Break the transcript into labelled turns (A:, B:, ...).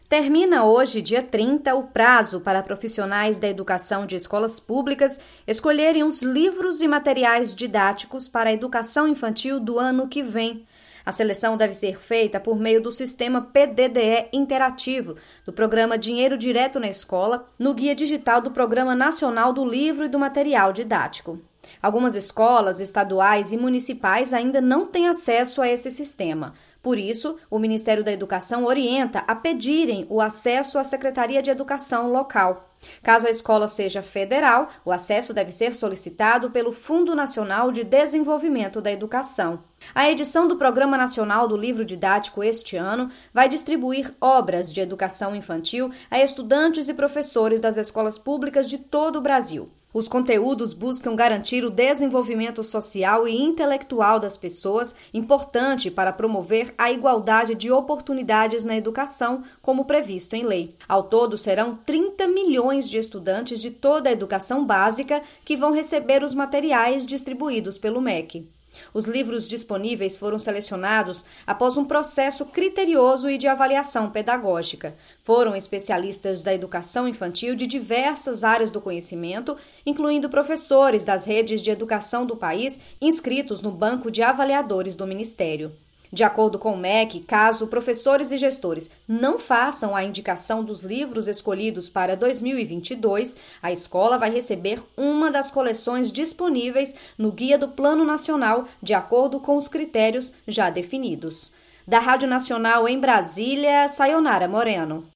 A: Termina hoje, dia 30, o prazo para profissionais da educação de escolas públicas escolherem os livros e materiais didáticos para a educação infantil do ano que vem. A seleção deve ser feita por meio do sistema PDDE interativo, do programa Dinheiro Direto na Escola, no Guia Digital do Programa Nacional do Livro e do Material Didático. Algumas escolas estaduais e municipais ainda não têm acesso a esse sistema. Por isso, o Ministério da Educação orienta a pedirem o acesso à Secretaria de Educação local. Caso a escola seja federal, o acesso deve ser solicitado pelo Fundo Nacional de Desenvolvimento da Educação. A edição do Programa Nacional do Livro Didático este ano vai distribuir obras de educação infantil a estudantes e professores das escolas públicas de todo o Brasil. Os conteúdos buscam garantir o desenvolvimento social e intelectual das pessoas, importante para promover a igualdade de oportunidades na educação, como previsto em lei. Ao todo, serão 30 milhões de estudantes de toda a educação básica que vão receber os materiais distribuídos pelo MEC. Os livros disponíveis foram selecionados após um processo criterioso e de avaliação pedagógica. Foram especialistas da educação infantil de diversas áreas do conhecimento, incluindo professores das redes de educação do país inscritos no Banco de Avaliadores do Ministério. De acordo com o MEC, caso professores e gestores não façam a indicação dos livros escolhidos para 2022, a escola vai receber uma das coleções disponíveis no Guia do Plano Nacional, de acordo com os critérios já definidos. Da Rádio Nacional em Brasília, Sayonara Moreno.